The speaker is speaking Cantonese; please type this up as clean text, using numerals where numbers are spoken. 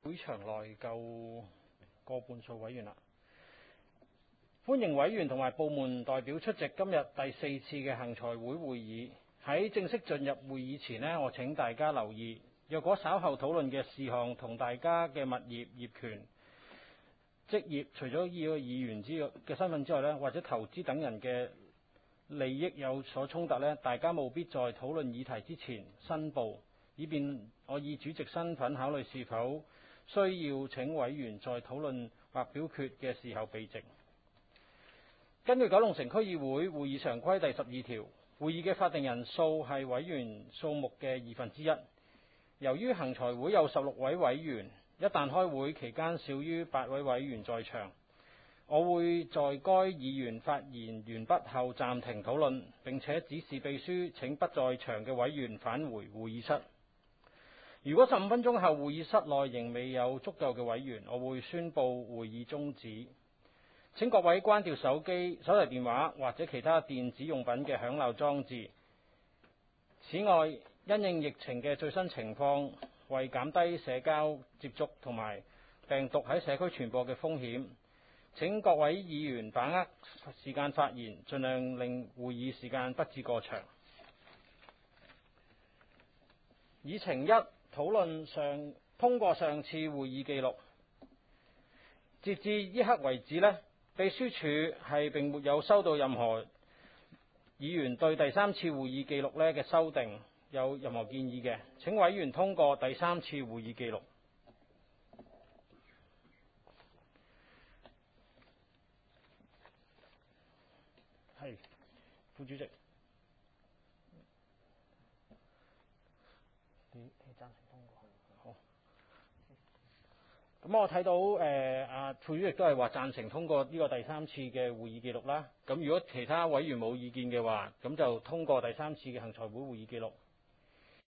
會場內夠過半數委員啦。歡迎委員同埋部門代表出席今日第4次嘅行財會會議。喺正式進入會議前呢，我請大家留意，若果稍後討論嘅事項同大家嘅物業、業權、職業，除咗呢個議員嘅身份之外呢，或者投資等人嘅利益有所衝突呢，大家務必在討論議題之前申報，以便我以主席身份考慮是否需要請委員在討論或表決嘅時候避席。根據九龍城區議會會議常規第12條，會議嘅法定人數係委員數目嘅1/2。由於行財會有16位委員，一旦開會期間少於8位委員在場，我會在該議員發言完畢後暫停討論，並且指示秘書請不在場嘅委員返回會議室。如果15分鐘後會議室內仍未有足夠嘅委員，我會宣布會議終止。請各位關掉手機、手提電話或者其他電子用品嘅響鬧裝置。此外，因應疫情嘅最新情況，為減低社交接觸同埋病毒喺社區傳播嘅風險，請各位議員把握時間發言，盡量令會議時間不致過長。議程1，討論通過上次會議記錄。截至呢刻為止呢，秘書處並沒有收到任何議員對第3次會議記錄嘅修訂有任何建議嘅。請委員通過第3次會議記錄。係，副主席。你贊成通過？好。咁我睇到副主席都係話贊成通過呢個第3次嘅會議記錄啦。咁如果其他委員冇意見嘅話，咁就通過第3次嘅行財會會議記錄。